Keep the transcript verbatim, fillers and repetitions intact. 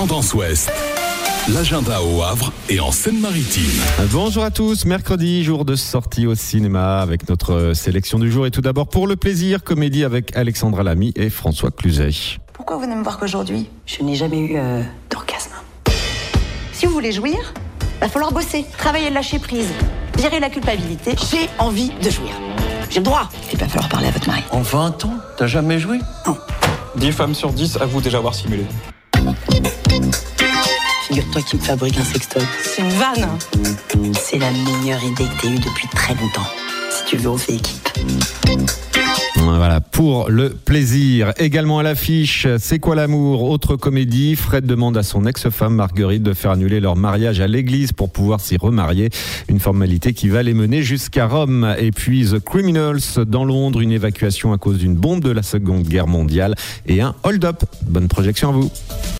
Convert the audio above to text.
Tendance Ouest. L'agenda au Havre et en Seine-Maritime. Bonjour à tous, mercredi, jour de sortie au cinéma avec notre sélection du jour. Et tout d'abord, pour le plaisir, comédie avec Alexandra Lamy et François Cluzet. Pourquoi vous ne me voir qu'aujourd'hui ? Je n'ai jamais eu euh, d'orgasme. Si vous voulez jouir, va falloir bosser, travailler, lâcher prise, virer la culpabilité. J'ai envie de jouir. J'ai le droit. Il va falloir parler à votre mari. En vingt ans, t'as jamais joué ? Non. dix femmes sur dix avouent déjà avoir simulé. Figure-toi qu'il me fabrique un sextoy. C'est une vanne. C'est la meilleure idée que t'aies eue depuis très longtemps. Si tu veux, on fait équipe. Voilà, pour le plaisir. Également à l'affiche, C'est quoi l'amour ? Autre comédie, Fred demande à son ex-femme Marguerite de faire annuler leur mariage à l'église pour pouvoir s'y remarier. Une formalité qui va les mener jusqu'à Rome. Et puis The Criminals dans Londres, une évacuation à cause d'une bombe de la Seconde Guerre mondiale et un hold-up. Bonne projection à vous.